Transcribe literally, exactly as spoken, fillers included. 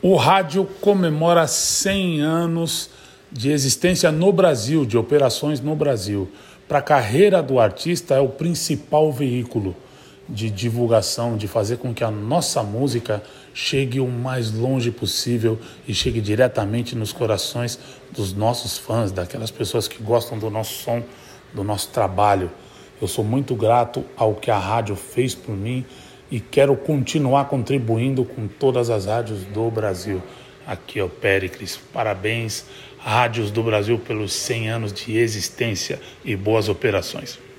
O rádio comemora cem anos de existência no Brasil, de operações no Brasil. Para a carreira do artista é o principal veículo de divulgação, de fazer com que a nossa música chegue o mais longe possível e chegue diretamente nos corações dos nossos fãs, daquelas pessoas que gostam do nosso som, do nosso trabalho. Eu sou muito grato ao que a rádio fez por mim e quero continuar contribuindo com todas as rádios do Brasil. Aqui é o Péricles. Parabéns, Rádios do Brasil, pelos cem anos de existência e boas operações.